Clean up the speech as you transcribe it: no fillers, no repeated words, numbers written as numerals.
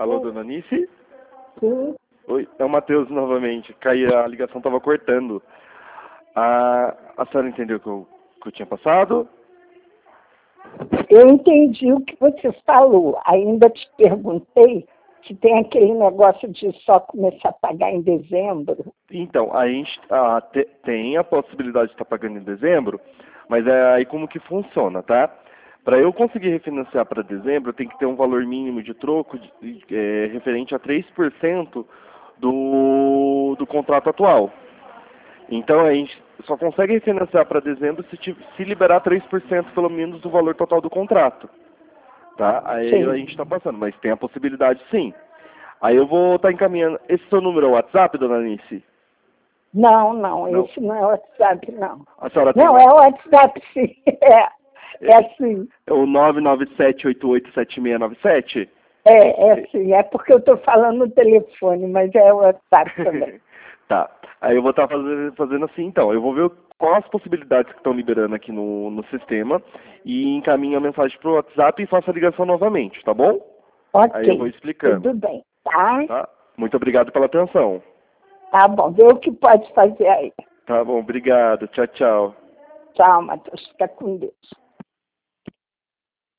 Alô, dona Nice? Sim. Oi, é o Matheus novamente. A ligação estava cortando. A senhora entendeu o que eu tinha passado? Eu entendi o que você falou. Ainda te perguntei se tem aquele negócio de só começar a pagar em dezembro. Então, a gente tem a possibilidade de estar pagando em dezembro, mas é aí como que funciona, tá? Para eu conseguir refinanciar para dezembro, tem que ter um valor mínimo de troco referente a 3% do contrato atual. Então, a gente só consegue refinanciar para dezembro se liberar 3% pelo menos do valor total do contrato. Tá? Aí a Sim. gente está passando, mas tem a possibilidade sim. Aí eu vou estar encaminhando. Esse seu número é o WhatsApp, dona Anice? Não, Não. esse não é WhatsApp, não. A senhora tem Não, é WhatsApp, sim. É sim. É o 997887697? É sim. É porque eu estou falando no telefone, mas é WhatsApp também. Tá. Aí eu vou estar fazendo assim, então. Eu vou ver quais as possibilidades que estão liberando aqui no sistema e encaminho a mensagem pro WhatsApp e faço a ligação novamente, tá bom? Aí eu vou Ok, explicando. tudo bem, tá? Tá? Muito obrigado pela atenção. Tá bom, vê o que pode fazer aí. Tá bom, obrigado. Tchau, tchau. Tchau, Matheus. Fica com Deus.